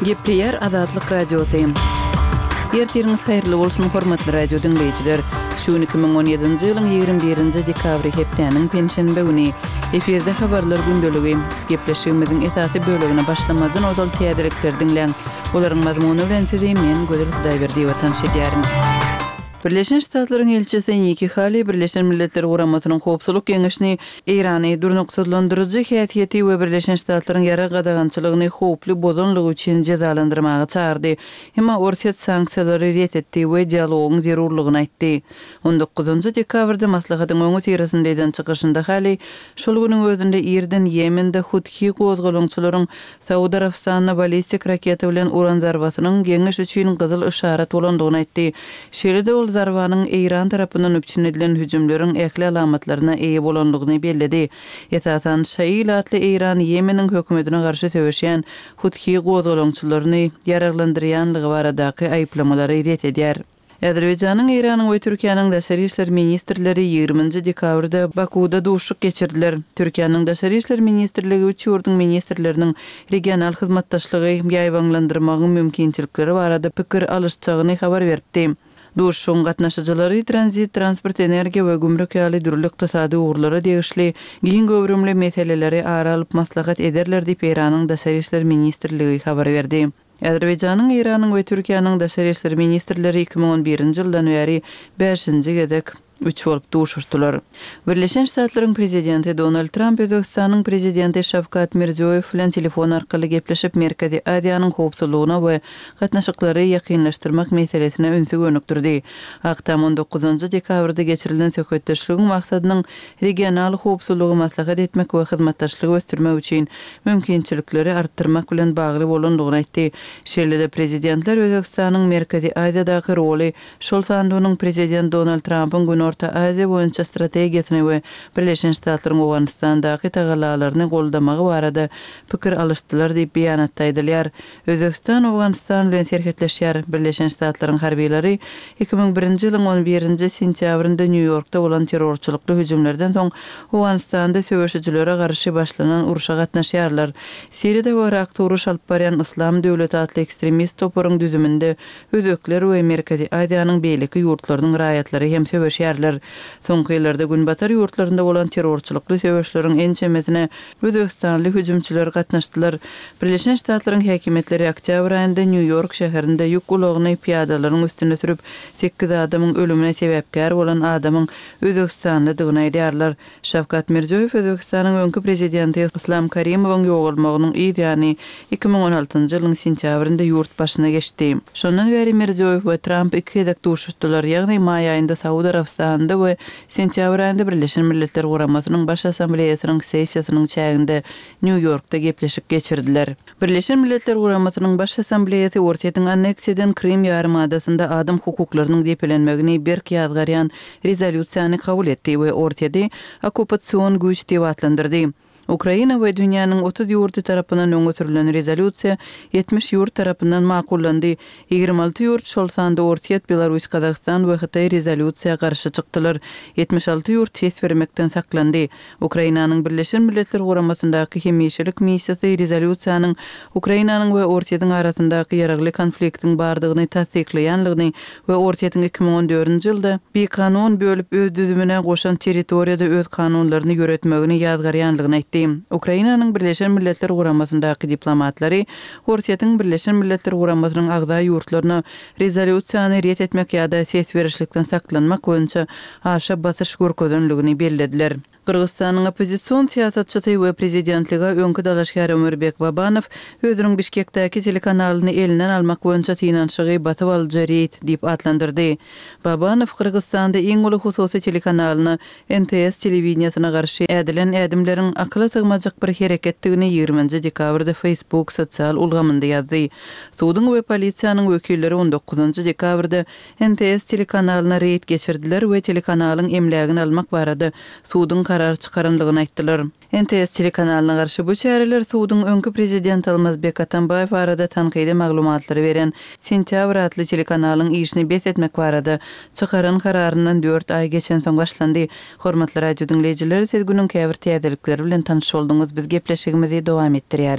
Gepriyer Azadlyk Radiosyň. Ertiriniz hayrly bolsun hormatly radio dinleýijiler. Şu 2017-nji ýylyň 21-nji dekabry hepdeniň penşenbe güni eferde habarlar gündöligi gepleşigimiziň esasy bölegine başlamadan ozal täzelikler dinleň. Olaryň mazmuny bilen sizi men Gödel Hudaýberdi watan şedýärin. Birleşen Ştatlaryň elçisi Nikki Haley Birleşen Milletler Guramasynyň howpsuzlyk geňeşini Irany durnuksyzlandyrjy häsiýeti we Birleşen Ştatlaryň ýara gadagançylygyny howply bozanlygy üçin jazalandyrmagy çağırdy. Hema Orsiýet sanksiýalary ret etdi we dialogyň zerurlygyny aýtdy. 19-njy dekabrda maslahatyň öňü terasynda eden çykyşynda Haley şol güniň özünde Irden, Yemende Hutki gozgalaňçylaryň Saudy Arabistanyna ballistik raketa bilen uran zarbasynyň geňeş üçin gyzyl işaret bolandygyny aýtdy. Şeýle-de ol zarwanyň Iran tarapyndan öpçünedilen hüjümleriň ähli alamatlaryna eýe bolanlygyny bellädi. Esasan Şaýil atly Iran Yemeniň hökümetine garşy töweşýän Hutki gozgalaňçylaryny ýaraglandyrýanlygy baradaky aýplamalary ret edýär. Azerbaýjanyň, Iranyň we Türkiýanyň daşary işler ministrleri 20-nji dekabrda Bakuda duşuk geçirdiler. Türkiýanyň daşary işler ministrligi üç ýurdun ministrleriniň regional hyzmatdaşlygy ýaýbanlandyrmagyň mümkinçilikleri barada pikir alışjagyny habar berdi. Duşun gatnaşyjylary transit, transport, energiýa we gümrük ýaly dürli ykdysady uğurlara degişli giň göwrümli meseleleri ara alyp maslahat ederler diýip Iranyň daşary işler ministrligi habar berdi. Azerbaýjanyň, Iranyň we Türkiýanyň daşary işler ministrleri 2011-nji ýyldan beri 5-nji gezek 3 bolup duşuşdylar. Birleşen Ştatlaryň prezidenti Donald Trump Özbekistanyň prezidenti Şavkat Mirziýoýew bilen telefon arkaly gepleşip Merkezi Aziýanyň howpsuzlygyna we gatnaşyklary ýakynlaşdyrmak meselesine ünsü gönükdirdi. Aktam 19-njy dekabrda geçirilen söhbetdeşligiň maksadynyň regional howpsuzlygy maslahat etmek we hyzmatdaşlygy östürmek üçin mümkinçilikleri artdyrmak bilen bagly bolandygyny aýtdy. Şeýle-de prezidentler Özbekistanyň Merkezi Aziýadaky roly şol sandugynyň prezident Donald Trumpyň Orta Aziýa boýunça strategiýasyny we Birleşen Ştatlaryň Awganistandaky tagalalaryny goldamagy barada pikir alışdylar diýip beýanatda aýdylýar. Özbekistan Awganistan bilen serhetleşýär. Birleşen Ştatlaryň harbiýleri 2001-nji ýylyň 11-nji sentýabrynda New Yorkda bolan terrorçylykly hüjümlerden soň Awganistanda söwüşijilere garşy başlanan uruşa gatnaşýarlar. Siriýede we Irakda uruş alyp barýan Islam döwleti atly ekstremist toparyň düzüminde özekler we Merkezi Aziýanyň beýleki ýurtlarynyň raýatlary hem söwüşýär. Soňky ýyllarda günbatar ýurtlarynda bolan terrorçylykly söwüşleriň en çemesine Özbekistanly hüjümçiler gatnaşdylar. Birleşen Ştatlaryň häkimetleri oktyabr aýynda New York şäherinde ýük gulagyny piýadalaryň üstüne sürüp 8 adamyň ölümine sebäpkär bolan adamyň Özbekistanlydygyny aýdýarlar. Şavkat Mirziýoýew Özbekistanyň öňkü prezidenti Islom Karimowyň ýogalmagynyň ýa-ni 2016-njy ýylyň sentýabrynda ýurt başyna geçdi. Şondan beri Mirziýoýew we Trump iki gezek duşuşdylar, ýagny maý aýynda Saudy Arabistanyň we sentýabr aýynda Birleşen Milletler Guramasynyň baş assambleýasynyň sessiýasynyň çäginde New Yorkda gepleşik geçirdiler. Birleşen Milletler Guramasynyň baş assambleýasy Orsiýetiň anneksiýadan Krim ýarymadasyna adam hukuklarynyň depelenmegini berk ýazgarýan rezolýusiýany kabul etdi we Orsiýety okupasiýon güýç diýip atlandyrdy. Ukraina we dünýäniň 30 ýurty tarapyndan öňe sürülen rezolýusiýa 70 ýurt tarapyndan makullandy. 26 ýurt şol sanda Orsiýet, Belarus, Kazakystan we Hytaý rezolýusiýaga garşy çykdylar. 76 ýurt ses bermekden saklandy. Ukrainanyň Birleşen Milletler Guramasyndaky hemýeşilik missiýasy rezolýusiýanyň Ukrainanyň we Orsiýetiň arasyndaky ýaragly konfliktiň bardygyny tasdiklaýanlygyny we Orsiýetiň 2014-nji ýylda bir kanun bölüp öz düzümine goşan territoriýada öz kanunlaryny ýöretmegini ýazgarýanlygyny aýtdy. Ukrainanyň Birleşen Milletler Guramasyndaky diplomatlary Orsiýetiň Birleşen Milletler Guramasynyň agza ýurtlaryna rezolýusiýany ret etmek ýa-da ses berişlikden saklanmak boýunça aşa basyş görkezlenligini bellediler. Kırgızstanyň opozisiýon siýasatçysy we prezidentligi öňkü dalaşgar Ömerbek Babanow özüniň Bişkekdäki telekanalyny elinden almak boýunça finansiýy batyp alýary diýip atlandyrdy. Babanow Kırgızstanda iň uly hususy telekanalyny NTS telewizionyna garşy edilen edimleriň akla sygmajak bir hereketdigini 20-nji dekabrda Facebook sosial ulgamynda ýazdy. Suwdyň we polisiýanyň wekilleri 19-njy dekabrda NTS telekanalyna reýt geçirdiler we telekanalyň emlägini almak barada suwdyň karar çıkarımlygyny aýtdylar. NTS telekanalyna garşy bu çäreler suwdyň öňkü prezident Almazbek Atambayew arada tanqidi maglumatlary beren Sentýabr adly telekanalyň işini besletmek barada çıkaran kararyndan 4 ay geçen soň başlandy. Hormatly radio dinleýijiler, siz günüň käbir täzelikleri bilen tanyş bolduňyz. Biz gepleşigimizi dowam etdirýär.